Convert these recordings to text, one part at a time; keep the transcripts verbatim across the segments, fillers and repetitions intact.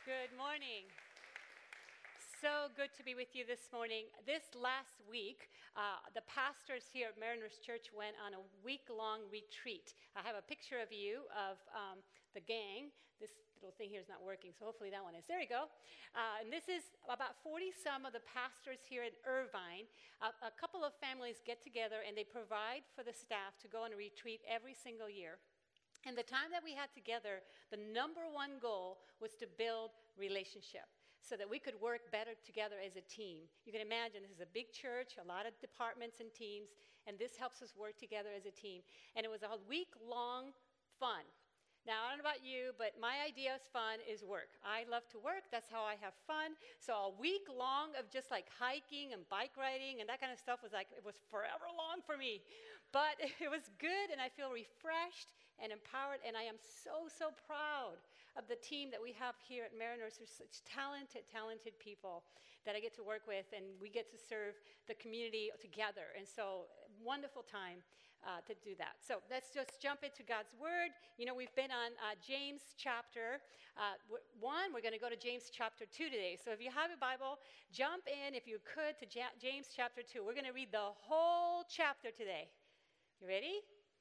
Good morning. So good to be with you this morning. This last week, uh, the pastors here at Mariners Church went on a week-long retreat. I have a picture of you of um, the gang. This little thing here is not working, so hopefully that one is. There you go. Uh, and this is about forty-some of the pastors here in Irvine. Uh, a couple of families get together, and they provide for the staff to go on a retreat every single year. And the time that we had together, the number one goal was to build relationship so that we could work better together as a team. You can imagine this is a big church, a lot of departments and teams, and this helps us work together as a team. And it was a week-long fun. Now, I don't know about you, but my idea of fun is work. I love to work. That's how I have fun. So a week long of just like hiking and bike riding and that kind of stuff was like, it was forever long for me. But it was good, and I feel refreshed and empowered, and I am so, so proud of the team that we have here at Mariners. They're such talented, talented people that I get to work with, and we get to serve the community together. And so, wonderful time uh, to do that. So let's just jump into God's Word. You know, we've been on uh, James chapter uh, one. We're going to go to James chapter two today. So if you have a Bible, jump in, if you could, to Ja- James chapter two. We're going to read the whole chapter today. You ready?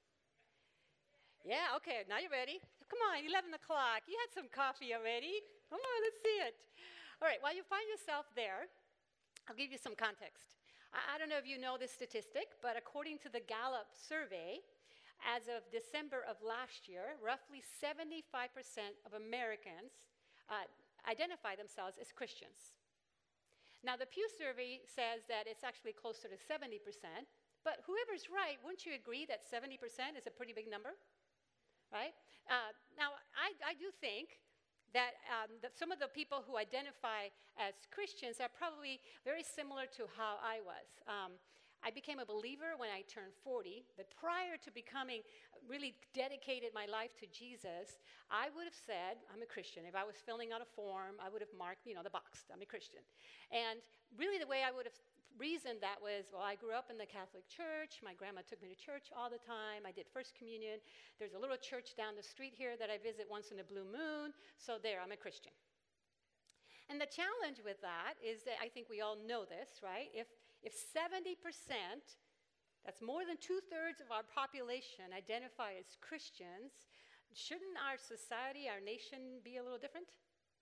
Yeah, okay, now you're ready. Come on, eleven o'clock. You had some coffee already. Come on, let's see it. All right, while you find yourself there, I'll give you some context. I, I don't know if you know this statistic, but according to the Gallup survey, as of December of last year, roughly seventy-five percent of Americans uh, identify themselves as Christians. Now, the Pew survey says that it's actually closer to seventy percent, but whoever's right, wouldn't you agree that seventy percent is a pretty big number? Right? Uh, now, I, I do think that, um, that some of the people who identify as Christians are probably very similar to how I was. Um, I became a believer when I turned forty, but prior to becoming, really dedicated my life to Jesus, I would have said, I'm a Christian. If I was filling out a form, I would have marked, you know, the box, I'm a Christian. And really the way I would have reasoned that was, well, I grew up in the Catholic Church. My grandma took me to church all the time. I did First Communion. There's a little church down the street here that I visit once in a blue moon. So there, I'm a Christian. And the challenge with that is that I think we all know this, right? If if seventy percent, that's more than two-thirds of our population identify as Christians, shouldn't our society, our nation be a little different?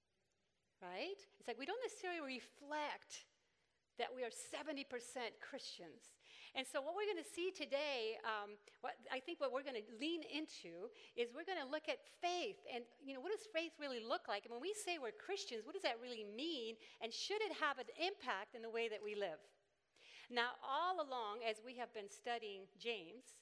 Right? It's like we don't necessarily reflect that we are seventy percent Christians. And so what we're going to see today, um, what I think what we're going to lean into is we're going to look at faith. And, you know, what does faith really look like? And when we say we're Christians, what does that really mean? And should it have an impact in the way that we live? Now, all along, as we have been studying James,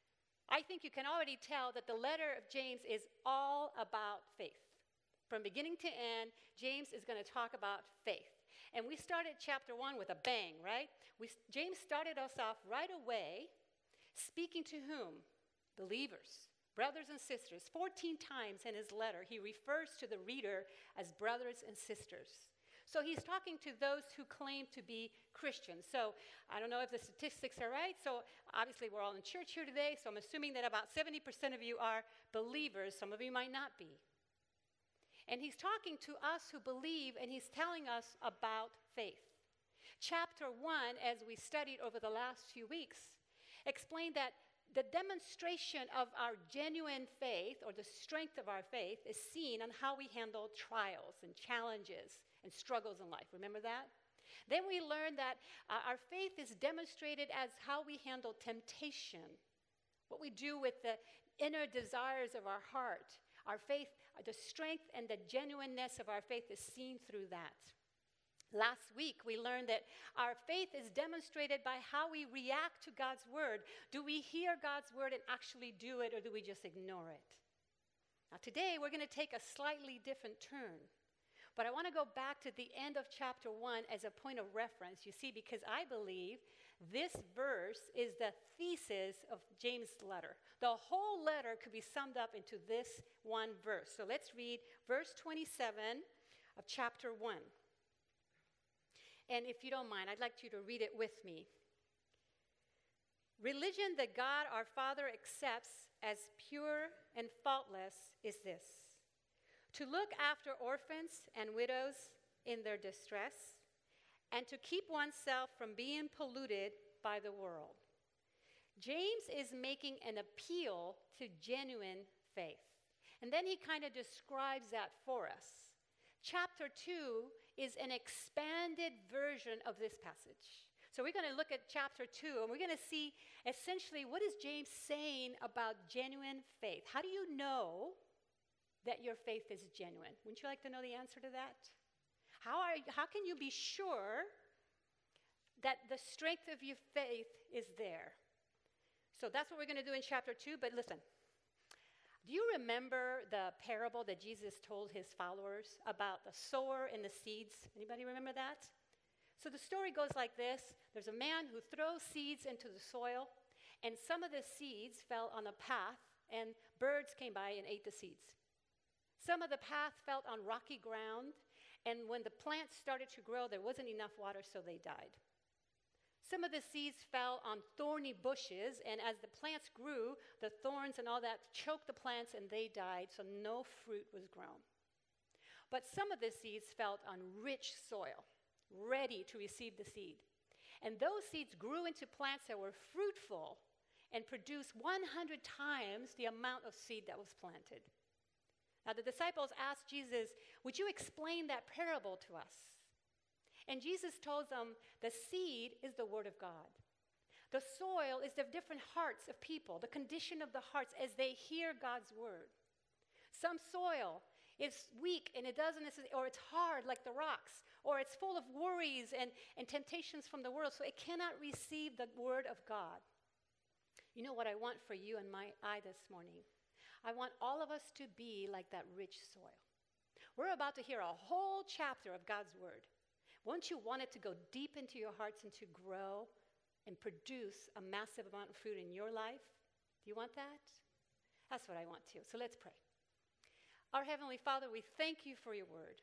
I think you can already tell that the letter of James is all about faith. From beginning to end, James is going to talk about faith. And we started chapter one with a bang, right? We, James started us off right away speaking to whom? Believers, brothers and sisters. fourteen times in his letter, he refers to the reader as brothers and sisters. So he's talking to those who claim to be Christians. So I don't know if the statistics are right. So obviously we're all in church here today. So I'm assuming that about seventy percent of you are believers. Some of you might not be. And he's talking to us who believe, and he's telling us about faith. Chapter one, as we studied over the last few weeks, explained that the demonstration of our genuine faith, or the strength of our faith, is seen on how we handle trials and challenges and struggles in life. Remember that? Then we learned that uh, our faith is demonstrated as how we handle temptation, what we do with the inner desires of our heart. Our faith, the strength and the genuineness of our faith is seen through that. Last week, we learned that our faith is demonstrated by how we react to God's word. Do we hear God's word and actually do it, or do we just ignore it? Now, today, we're going to take a slightly different turn. But I want to go back to the end of chapter one as a point of reference, you see, because I believe this verse is the thesis of James' letter. The whole letter could be summed up into this one verse. So let's read verse twenty-seven of chapter one. And if you don't mind, I'd like you to read it with me. Religion that God our Father accepts as pure and faultless is this: to look after orphans and widows in their distress, and to keep oneself from being polluted by the world. James is making an appeal to genuine faith. And then he kind of describes that for us. Chapter two is an expanded version of this passage. So we're going to look at chapter two, and we're going to see essentially what is James saying about genuine faith. How do you know that your faith is genuine? Wouldn't you like to know the answer to that? How, are, how can you be sure that the strength of your faith is there? So that's what we're going to do in chapter two, but listen. Do you remember the parable that Jesus told his followers about the sower and the seeds? Anybody remember that? So the story goes like this. There's a man who throws seeds into the soil, and some of the seeds fell on a path, and birds came by and ate the seeds. Some of the path fell on rocky ground, and when the plants started to grow, there wasn't enough water, so they died. Some of the seeds fell on thorny bushes, and as the plants grew, the thorns and all that choked the plants, and they died, so no fruit was grown. But some of the seeds fell on rich soil, ready to receive the seed. And those seeds grew into plants that were fruitful and produced one hundred times the amount of seed that was planted. Now the disciples asked Jesus, "Would you explain that parable to us?" And Jesus told them, the seed is the word of God. The soil is the different hearts of people, the condition of the hearts as they hear God's word. Some soil is weak and it doesn't necessarily, or it's hard like the rocks, or it's full of worries and, and temptations from the world, so it cannot receive the word of God. You know what I want for you and my eye this morning? I want all of us to be like that rich soil. We're about to hear a whole chapter of God's word. Won't you want it to go deep into your hearts and to grow and produce a massive amount of fruit in your life? Do you want that? That's what I want too. So let's pray. Our Heavenly Father, we thank you for your word.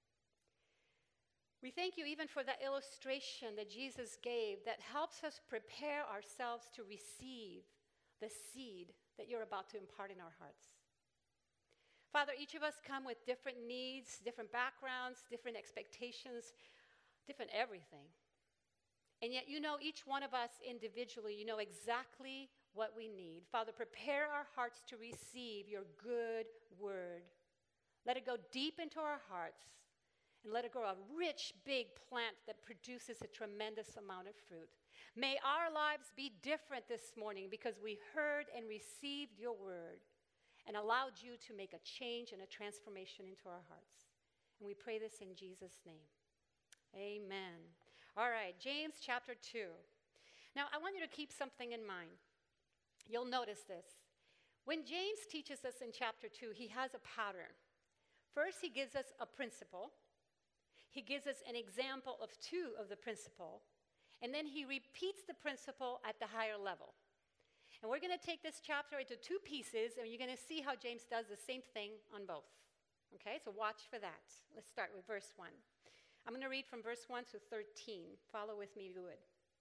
We thank you even for that illustration that Jesus gave that helps us prepare ourselves to receive the seed that you're about to impart in our hearts. Father, each of us come with different needs, different backgrounds, different expectations, different everything. And yet you know each one of us individually, you know exactly what we need. Father, prepare our hearts to receive your good word. Let it go deep into our hearts and let it grow a rich, big plant that produces a tremendous amount of fruit. May our lives be different this morning because we heard and received your word and allowed you to make a change and a transformation into our hearts. And we pray this in Jesus' name. Amen. All right, James chapter two. Now, I want you to keep something in mind. You'll notice this. When James teaches us in chapter two, he has a pattern. First, he gives us a principle. He gives us an example of two of the principle. And then he repeats the principle at the higher level. And we're going to take this chapter into two pieces, and you're going to see how James does the same thing on both. Okay, so watch for that. Let's start with verse one. I'm going to read from verse one to thirteen. Follow with me if you would.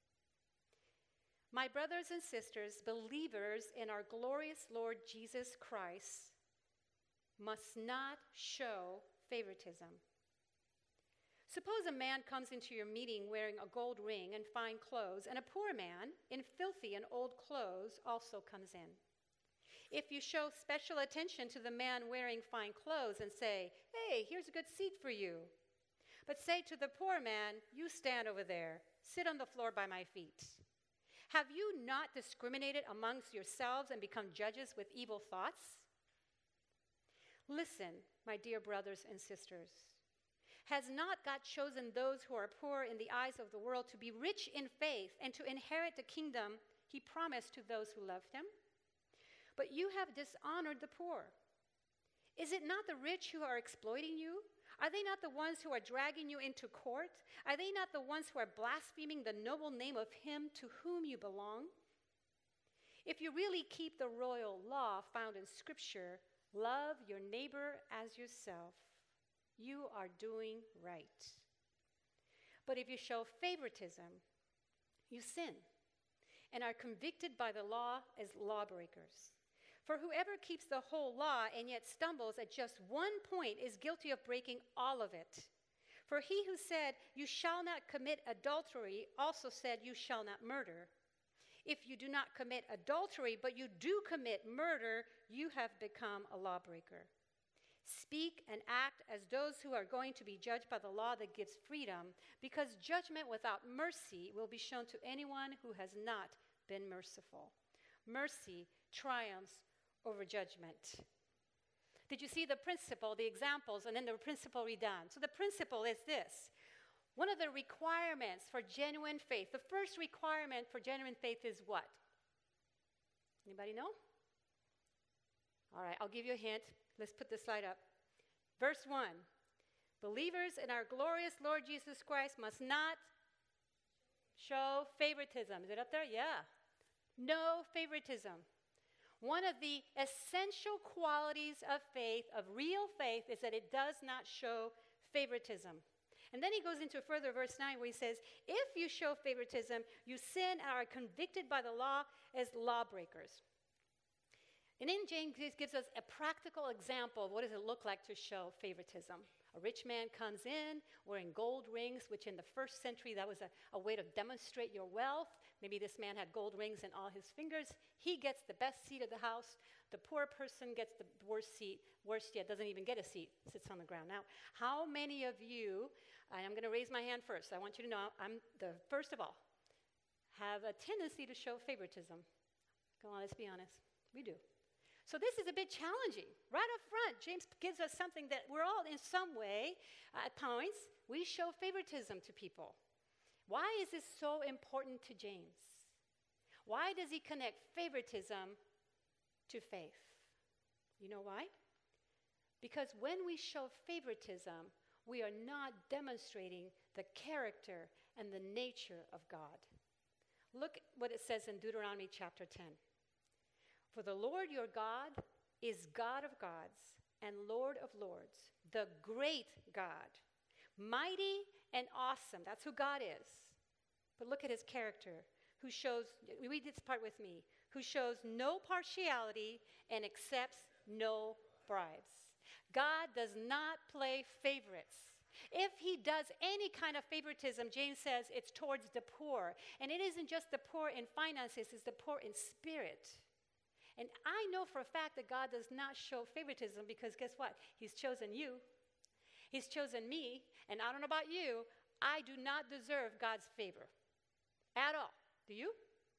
My brothers and sisters, believers in our glorious Lord Jesus Christ, must not show favoritism. Suppose a man comes into your meeting wearing a gold ring and fine clothes, and a poor man in filthy and old clothes also comes in. If you show special attention to the man wearing fine clothes and say, "Hey, here's a good seat for you," but say to the poor man, "You stand over there, sit on the floor by my feet," have you not discriminated amongst yourselves and become judges with evil thoughts? Listen, my dear brothers and sisters. Has not God chosen those who are poor in the eyes of the world to be rich in faith and to inherit the kingdom he promised to those who loved him? But you have dishonored the poor. Is it not the rich who are exploiting you? Are they not the ones who are dragging you into court? Are they not the ones who are blaspheming the noble name of him to whom you belong? If you really keep the royal law found in Scripture, love your neighbor as yourself, you are doing right. But if you show favoritism, you sin and are convicted by the law as lawbreakers. For whoever keeps the whole law and yet stumbles at just one point is guilty of breaking all of it. For he who said, "You shall not commit adultery," also said, "You shall not murder." If you do not commit adultery, but you do commit murder, you have become a lawbreaker. Speak and act as those who are going to be judged by the law that gives freedom, because judgment without mercy will be shown to anyone who has not been merciful. Mercy triumphs over judgment. Did you see the principle, the examples, and then the principle redone? So the principle is this. One of the requirements for genuine faith, the first requirement for genuine faith is what? Anybody know? All right, I'll give you a hint. Let's put this slide up. Verse one. Believers in our glorious Lord Jesus Christ must not show favoritism. Is it up there? Yeah. No favoritism. One of the essential qualities of faith, of real faith, is that it does not show favoritism. And then he goes into further verse nine where he says, if you show favoritism, you sin and are convicted by the law as lawbreakers. And then James gives us a practical example of what does it look like to show favoritism. A rich man comes in wearing gold rings, which in the first century, that was a, a way to demonstrate your wealth. Maybe this man had gold rings in all his fingers. He gets the best seat of the house. The poor person gets the worst seat. Worst yet, doesn't even get a seat, sits on the ground. Now, how many of you, I'm going to raise my hand first. I want you to know I'm the first of all, have a tendency to show favoritism. Come on, let's be honest. We do. So this is a bit challenging. Right up front, James gives us something that we're all in some way, uh, at points, we show favoritism to people. Why is this so important to James? Why does he connect favoritism to faith? You know why? Because when we show favoritism, we are not demonstrating the character and the nature of God. Look what it says in Deuteronomy chapter ten. For the Lord your God is God of gods and Lord of lords, the great God, mighty and awesome. That's who God is. But look at his character, who shows, read this part with me, who shows no partiality and accepts no bribes. God does not play favorites. If he does any kind of favoritism, James says it's towards the poor. And it isn't just the poor in finances, it's the poor in spirit. And I know for a fact that God does not show favoritism because guess what? He's chosen you. He's chosen me. And I don't know about you, I do not deserve God's favor at all. Do you?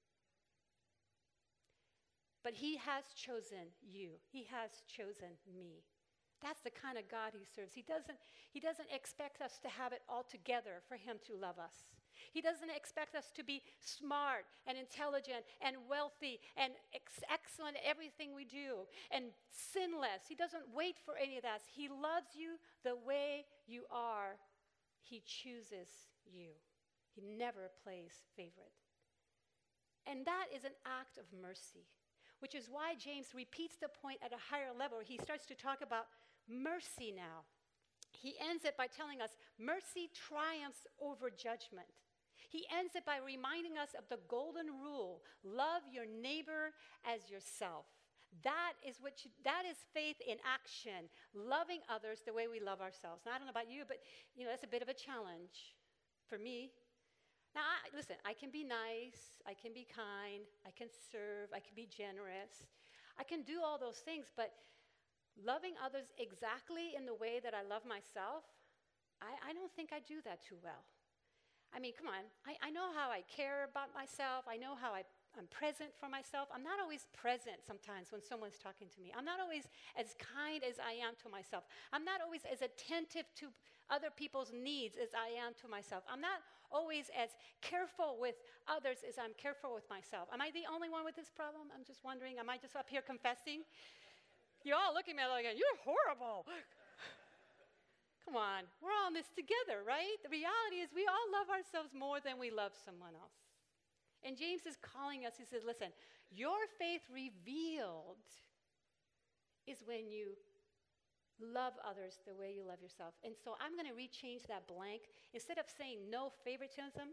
But he has chosen you. He has chosen me. That's the kind of God he serves. He doesn't, he doesn't expect us to have it all together for him to love us. He doesn't expect us to be smart and intelligent and wealthy and ex- excellent at everything we do and sinless. He doesn't wait for any of that. He loves you the way you are. He chooses you. He never plays favorite. And that is an act of mercy, which is why James repeats the point at a higher level. He starts to talk about mercy now. He ends it by telling us mercy triumphs over judgment. He ends it by reminding us of the golden rule, love your neighbor as yourself. That is what you, that is faith in action, loving others the way we love ourselves. Now, I don't know about you, but you know, that's a bit of a challenge for me. Now, I, listen, I can be nice, I can be kind, I can serve, I can be generous. I can do all those things, but loving others exactly in the way that I love myself, I, I don't think I do that too well. I mean, come on, I, I know how I care about myself. I know how I, I'm present for myself. I'm not always present sometimes when someone's talking to me. I'm not always as kind as I am to myself. I'm not always as attentive to other people's needs as I am to myself. I'm not always as careful with others as I'm careful with myself. Am I the only one with this problem? I'm just wondering, am I just up here confessing? You're all looking at me like, you're horrible. Come on, we're all in this together, right? The reality is we all love ourselves more than we love someone else. And James is calling us, he says, listen, your faith revealed is when you love others the way you love yourself. And so I'm going to rechange that blank. Instead of saying no favoritism,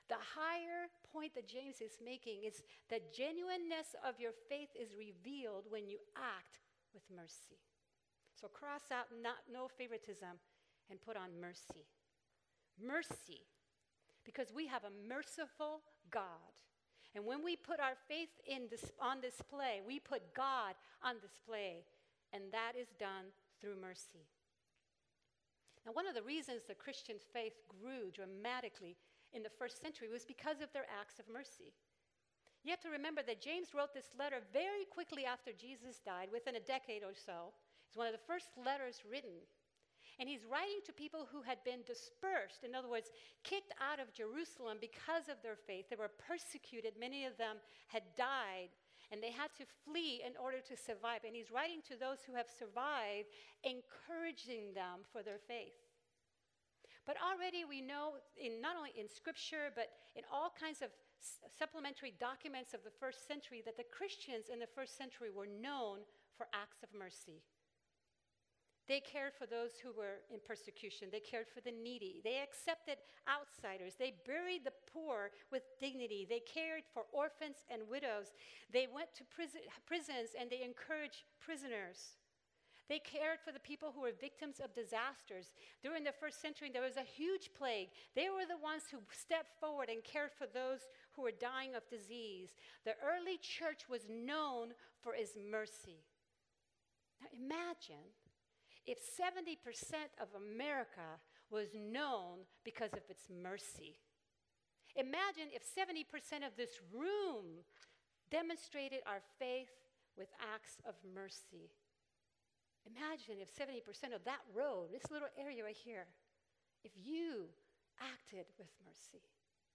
The higher point that James is making is the genuineness of your faith is revealed when you act with mercy. So cross out not, no favoritism and put on mercy. Mercy, because we have a merciful God. And when we put our faith in dis- on display, we put God on display, and that is done through mercy. Now, one of the reasons the Christian faith grew dramatically in the first century was because of their acts of mercy. You have to remember that James wrote this letter very quickly after Jesus died, within a decade or so. It's one of the first letters written. And he's writing to people who had been dispersed, in other words, kicked out of Jerusalem because of their faith. They were persecuted. Many of them had died, and they had to flee in order to survive. And he's writing to those who have survived, encouraging them for their faith. But already we know, in not only in Scripture, but in all kinds of s- supplementary documents of the first century, that the Christians in the first century were known for acts of mercy. They cared for those who were in persecution. They cared for the needy. They accepted outsiders. They buried the poor with dignity. They cared for orphans and widows. They went to prison, prisons and they encouraged prisoners. They cared for the people who were victims of disasters. During the first century, there was a huge plague. They were the ones who stepped forward and cared for those who were dying of disease. The early church was known for its mercy. Now imagine if seventy percent of America was known because of its mercy. Imagine if seventy percent of this room demonstrated our faith with acts of mercy. Imagine if seventy percent of that road, this little area right here, if you acted with mercy.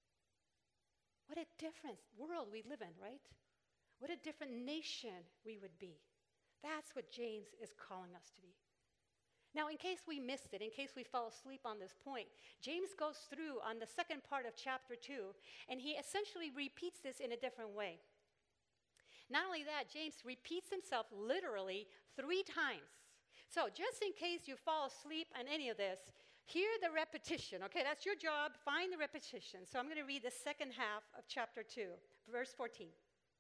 What a different world we live in, right? What a different nation we would be. That's what James is calling us to be. Now, in case we missed it, in case we fell asleep on this point, James goes through on the second part of chapter two, and he essentially repeats this in a different way. Not only that, James repeats himself literally three times. So just in case you fall asleep on any of this, hear the repetition. Okay, that's your job. Find the repetition. So I'm going to read the second half of chapter two, verse fourteen.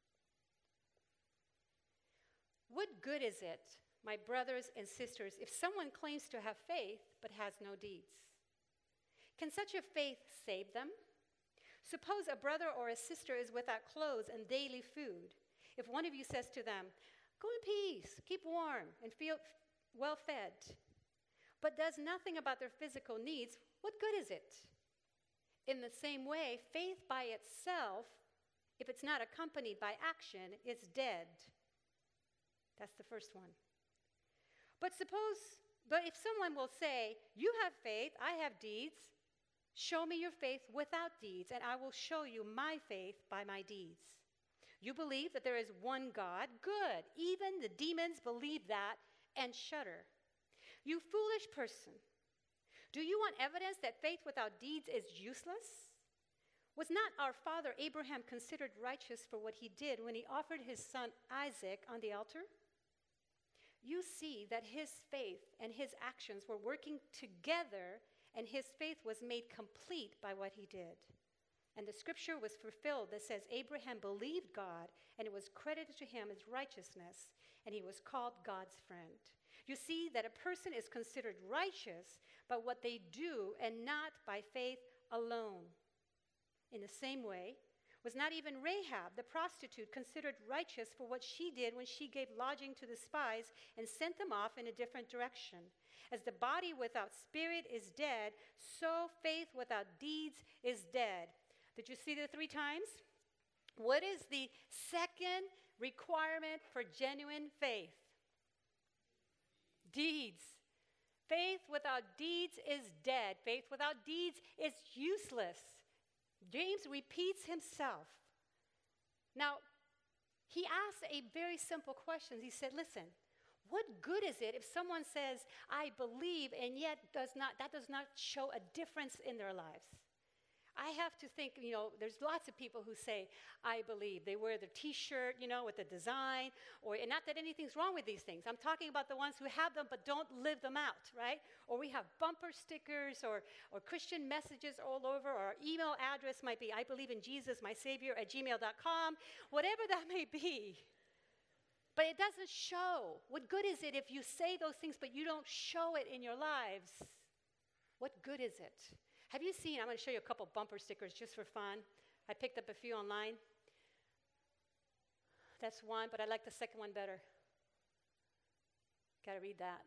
What good is it, my brothers and sisters, if someone claims to have faith but has no deeds? Can such a faith save them? Suppose a brother or a sister is without clothes and daily food. If one of you says to them, "Go in peace, keep warm, and feel well fed," but does nothing about their physical needs, what good is it? In the same way, faith by itself, if it's not accompanied by action, is dead. That's the first one. But suppose, but if someone will say, "You have faith, I have deeds," show me your faith without deeds, and I will show you my faith by my deeds. You believe that there is one God? Good. Even the demons believe that and shudder. You foolish person. Do you want evidence that faith without deeds is useless? Was not our father Abraham considered righteous for what he did when he offered his son Isaac on the altar? You see that his faith and his actions were working together, and his faith was made complete by what he did. And the scripture was fulfilled that says Abraham believed God, and it was credited to him as righteousness, and he was called God's friend. You see that a person is considered righteous by what they do and not by faith alone. In the same way, was not even Rahab, the prostitute, considered righteous for what she did when she gave lodging to the spies and sent them off in a different direction? As the body without spirit is dead, so faith without deeds is dead. Did you see the three times? What is the second requirement for genuine faith? Deeds. Faith without deeds is dead. Faith without deeds is useless. James repeats himself. Now, he asks a very simple question. He said, listen, what good is it if someone says, "I believe," and yet does not, that does not show a difference in their lives? I have to think, you know, there's lots of people who say, I believe. They wear their T-shirt, you know, with the design, or and not that anything's wrong with these things. I'm talking about the ones who have them but don't live them out, right? Or we have bumper stickers or, or Christian messages all over, or our email address might be, I believe in Jesus, my Savior, at gmail dot com, whatever that may be. But it doesn't show. What good is it if you say those things but you don't show it in your lives? What good is it? Have you seen, I'm going to show you a couple bumper stickers just for fun. I picked up a few online. That's one, but I like the second one better. Got to read that.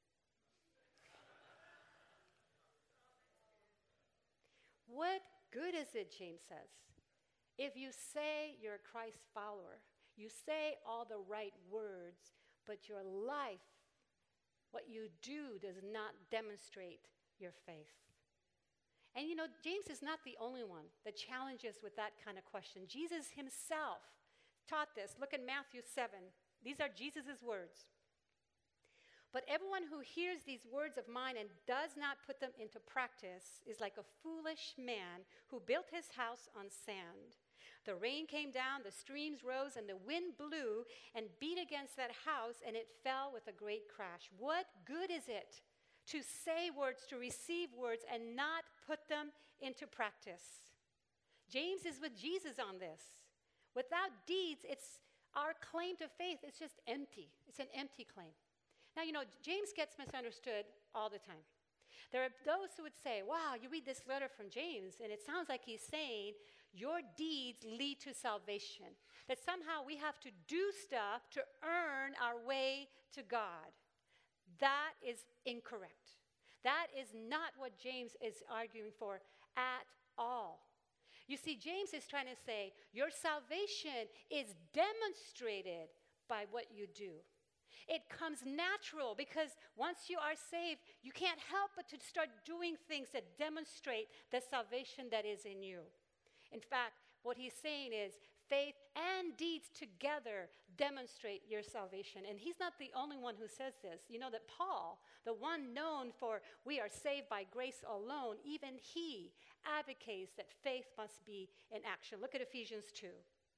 What good is it, James says, if you say you're a Christ follower, you say all the right words, but your life, what you do, does not demonstrate your faith? And you know, James is not the only one that challenges with that kind of question. Jesus himself taught this. Look at Matthew seven. These are Jesus' words. But everyone who hears these words of mine and does not put them into practice is like a foolish man who built his house on sand. The rain came down, the streams rose, and the wind blew and beat against that house, and it fell with a great crash. What good is it to say words, to receive words, and not put them into practice? James is with Jesus on this. Without deeds, it's our claim to faith is just empty. It's an empty claim. Now, you know, James gets misunderstood all the time. There are those who would say, wow, you read this letter from James, and it sounds like he's saying your deeds lead to salvation, that somehow we have to do stuff to earn our way to God. That is incorrect. That is not what James is arguing for at all. You see, James is trying to say your salvation is demonstrated by what you do. It comes natural because once you are saved, you can't help but to start doing things that demonstrate the salvation that is in you. In fact, what he's saying is faith and deeds together demonstrate your salvation. And he's not the only one who says this. You know that Paul, the one known for we are saved by grace alone, even he advocates that faith must be in action. Look at Ephesians two.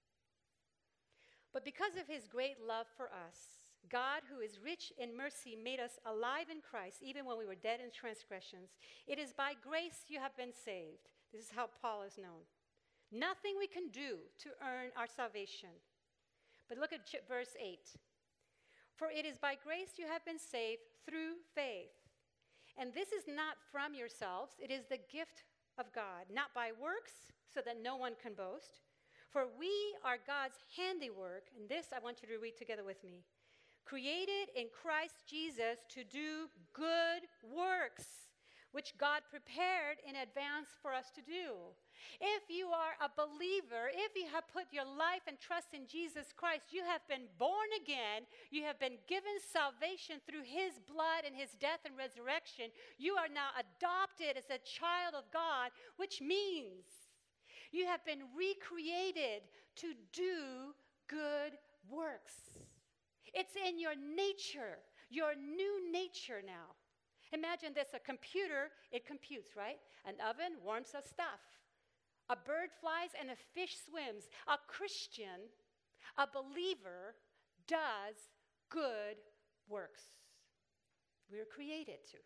But because of his great love for us, God, who is rich in mercy, made us alive in Christ, even when we were dead in transgressions. It is by grace you have been saved. This is how Paul is known. Nothing we can do to earn our salvation. But look at verse eight. For it is by grace you have been saved through faith. And this is not from yourselves, it is the gift of God, not by works, so that no one can boast. For we are God's handiwork, and this I want you to read together with me. Created in Christ Jesus to do good works, which God prepared in advance for us to do. If you are a believer, if you have put your life and trust in Jesus Christ, you have been born again, you have been given salvation through his blood and his death and resurrection. You are now adopted as a child of God, which means you have been recreated to do good works. It's in your nature, your new nature now. Imagine this, a computer, it computes, right? An oven warms up stuff. A bird flies and a fish swims. A Christian, a believer, does good works. We were created to.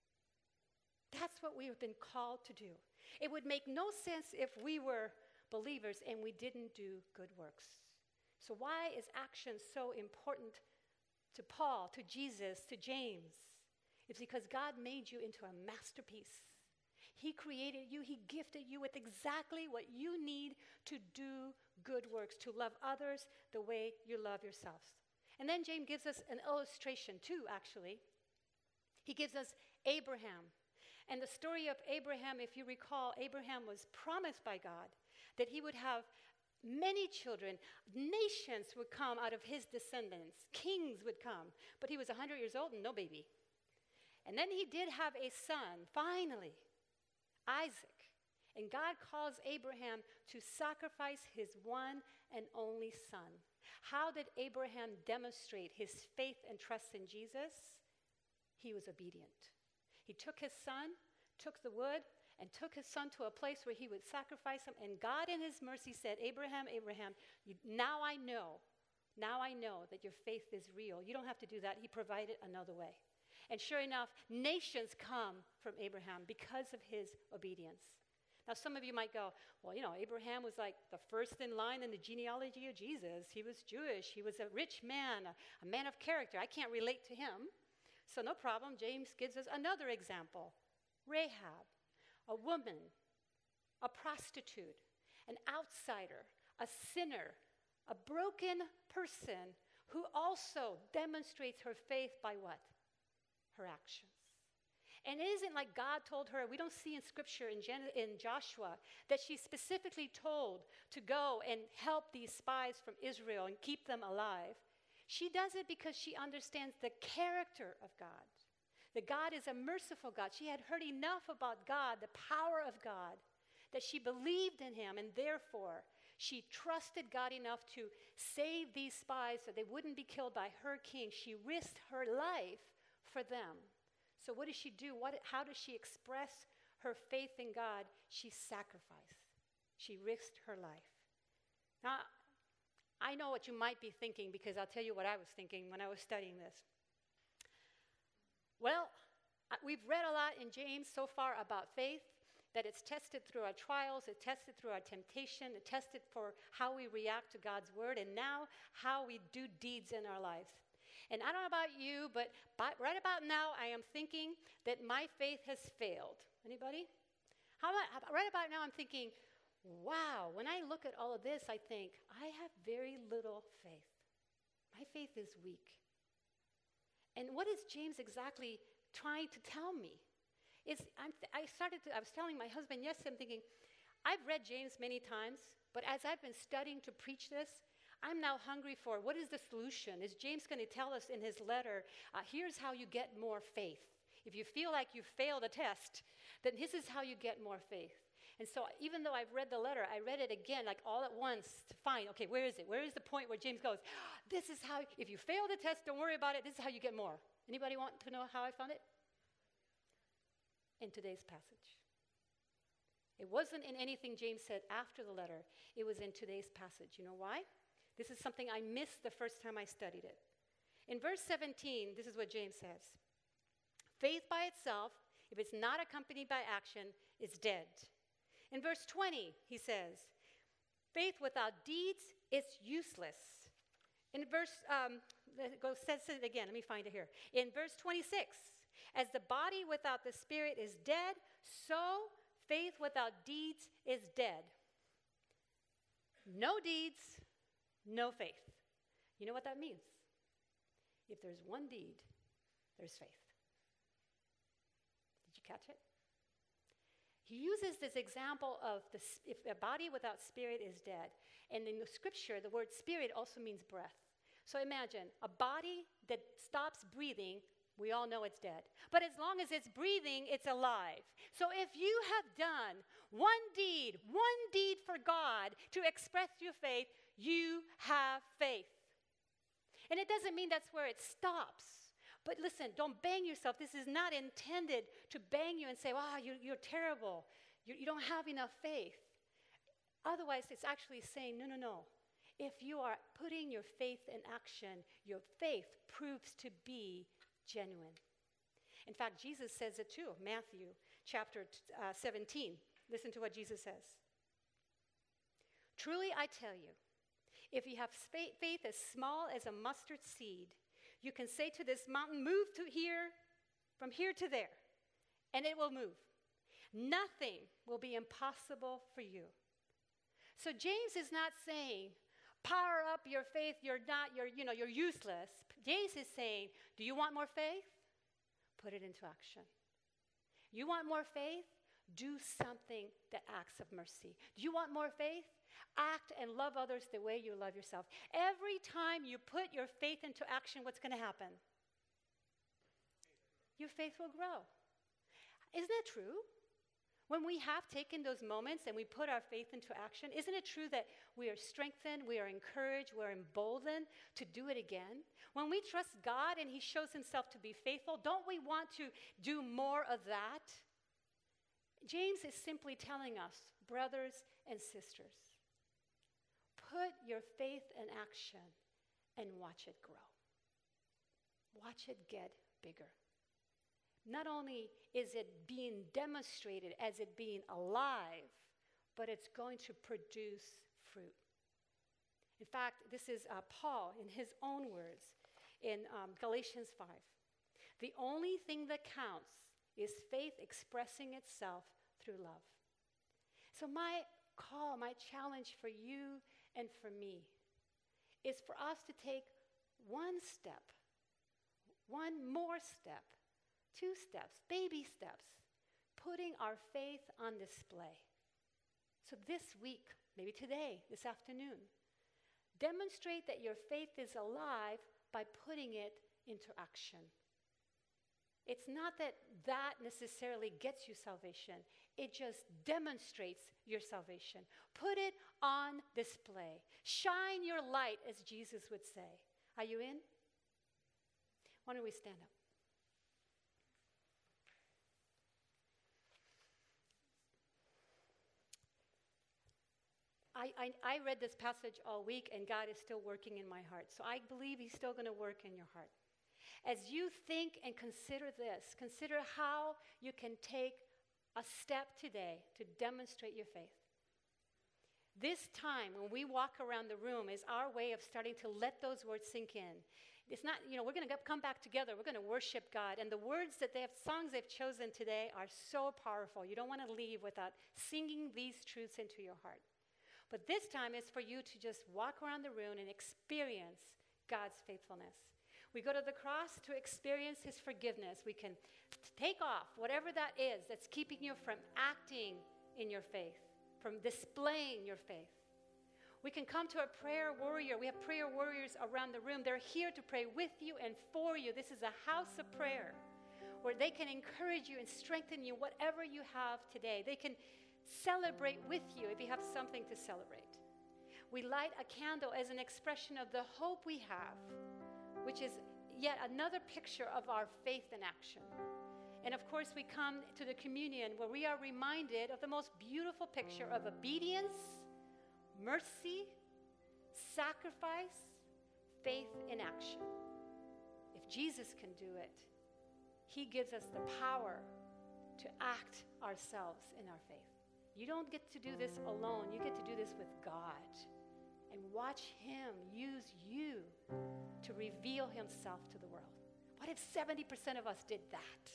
That's what we have been called to do. It would make no sense if we were believers and we didn't do good works. So why is action so important to Paul, to Jesus, to James? It's because God made you into a masterpiece. He created you, he gifted you with exactly what you need to do good works, to love others the way you love yourselves. And then James gives us an illustration too, actually. He gives us Abraham. And the story of Abraham, if you recall, Abraham was promised by God that he would have many children. Nations would come out of his descendants. Kings would come. But he was one hundred years old and no baby. And then he did have a son, finally, Isaac. And God calls Abraham to sacrifice his one and only son. How did Abraham demonstrate his faith and trust in Jesus? He was obedient. He took his son, took the wood, and took his son to a place where he would sacrifice him. And God in his mercy said, Abraham, Abraham, you, now I know, now I know that your faith is real. You don't have to do that. He provided another way. And sure enough, nations come from Abraham because of his obedience. Now, some of you might go, well, you know, Abraham was like the first in line in the genealogy of Jesus. He was Jewish. He was a rich man, a, a man of character. I can't relate to him. So no problem. James gives us another example. Rahab, a woman, a prostitute, an outsider, a sinner, a broken person who also demonstrates her faith by what? Her actions. And it isn't like God told her, we don't see in scripture in, Gen- in Joshua that she's specifically told to go and help these spies from Israel and keep them alive. She does it because she understands the character of God. That God is a merciful God. She had heard enough about God, the power of God, that she believed in him, and therefore she trusted God enough to save these spies so they wouldn't be killed by her king. She risked her life for them. So what does she do? What, how does she express her faith in God? She sacrificed. She risked her life. Now, I know what you might be thinking because I'll tell you what I was thinking when I was studying this. Well, we've read a lot in James so far about faith, that it's tested through our trials, it's tested through our temptation, it's tested for how we react to God's word, and now how we do deeds in our lives. And I don't know about you, but by, right about now, I am thinking that my faith has failed. Anybody? How about, right about now, I'm thinking, wow, when I look at all of this, I think, I have very little faith. My faith is weak. And what is James exactly trying to tell me? Is I'm th- I started to, I was telling my husband yesterday, I'm thinking, I've read James many times, but as I've been studying to preach this, I'm now hungry for what is the solution? Is James going to tell us in his letter, uh, here's how you get more faith. If you feel like you failed a test, then this is how you get more faith. And so even though I've read the letter, I read it again, like all at once to find, okay, where is it? Where is the point where James goes, this is how, if you fail the test, don't worry about it. This is how you get more. Anybody want to know how I found it? In today's passage. It wasn't in anything James said after the letter. It was in today's passage. You know why? This is something I missed the first time I studied it. In verse seventeen, this is what James says. Faith by itself, if it's not accompanied by action, is dead. In verse twenty, he says, faith without deeds is useless. In verse, um, go says it again, let me find it here. In verse twenty-six, as the body without the spirit is dead, so faith without deeds is dead. No deeds, no faith. You know what that means? If there's one deed, there's faith. Did you catch it? He uses this example of the, if a body without spirit is dead. And in the scripture, the word spirit also means breath. So imagine a body that stops breathing, we all know it's dead. But as long as it's breathing, it's alive. So if you have done one deed, one deed for God to express your faith, you have faith. And it doesn't mean that's where it stops. But listen, don't bang yourself. This is not intended to bang you and say, wow, you, you're terrible. You, you don't have enough faith. Otherwise, it's actually saying, no, no, no. If you are putting your faith in action, your faith proves to be genuine. In fact, Jesus says it too. Matthew chapter uh, seventeen. Listen to what Jesus says. Truly, I tell you, if you have faith as small as a mustard seed, you can say to this mountain, move to here, from here to there, and it will move. Nothing will be impossible for you. So James is not saying, power up your faith, you're not, you're, you know, you're useless. James is saying, do you want more faith? Put it into action. You want more faith? Do something that acts of mercy. Do you want more faith? Act and love others the way you love yourself. Every time you put your faith into action, what's going to happen? Your faith will grow. Isn't that true? When we have taken those moments and we put our faith into action, isn't it true that we are strengthened, we are encouraged, we're emboldened to do it again? When we trust God and He shows Himself to be faithful, don't we want to do more of that? James is simply telling us, brothers and sisters, put your faith in action and watch it grow. Watch it get bigger. Not only is it being demonstrated as it being alive, but it's going to produce fruit. In fact, this is uh, Paul in his own words in um, Galatians five. The only thing that counts is faith expressing itself through love. So my call, my challenge for you and for me is for us to take one step, one more step, two steps, baby steps, putting our faith on display. So this week, maybe today, this afternoon, demonstrate that your faith is alive by putting it into action. It's not that that necessarily gets you salvation. It just demonstrates your salvation. Put it on display. Shine your light, as Jesus would say. Are you in? Why don't we stand up? I, I, I read this passage all week, and God is still working in my heart. So I believe he's still going to work in your heart. As you think and consider this, consider how you can take a step today to demonstrate your faith. This time, when we walk around the room, is our way of starting to let those words sink in. It's not, you know, we're going to come back together. We're going to worship God. And the words that they have, songs they've chosen today are so powerful. You don't want to leave without singing these truths into your heart. But this time is for you to just walk around the room and experience God's faithfulness. We go to the cross to experience his forgiveness. We can take off whatever that is that's keeping you from acting in your faith, from displaying your faith. We can come to a prayer warrior. We have prayer warriors around the room. They're here to pray with you and for you. This is a house of prayer where they can encourage you and strengthen you, whatever you have today. They can celebrate with you if you have something to celebrate. We light a candle as an expression of the hope we have, which is yet another picture of our faith in action. And of course, we come to the communion where we are reminded of the most beautiful picture of obedience, mercy, sacrifice, faith in action. If Jesus can do it, he gives us the power to act ourselves in our faith. You don't get to do this alone. You get to do this with God and watch him use you to reveal himself to the world. What if seventy percent of us did that?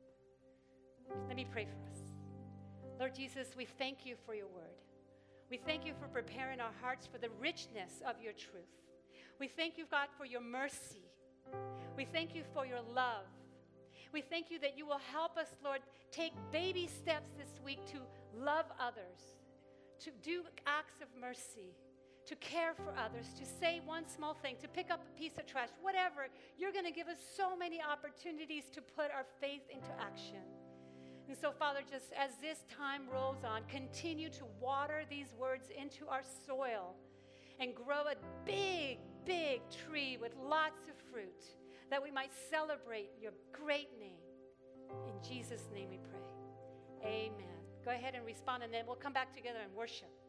Let me pray for us. Lord Jesus, we thank you for your word. We thank you for preparing our hearts for the richness of your truth. We thank you, God, for your mercy. We thank you for your love. We thank you that you will help us, Lord, take baby steps this week to love others, to do acts of mercy, to care for others, to say one small thing, to pick up a piece of trash, whatever. You're going to give us so many opportunities to put our faith into action. And so, Father, just as this time rolls on, continue to water these words into our soil and grow a big, big tree with lots of fruit that we might celebrate your great name. In Jesus' name we pray. Amen. Go ahead and respond, and then we'll come back together and worship.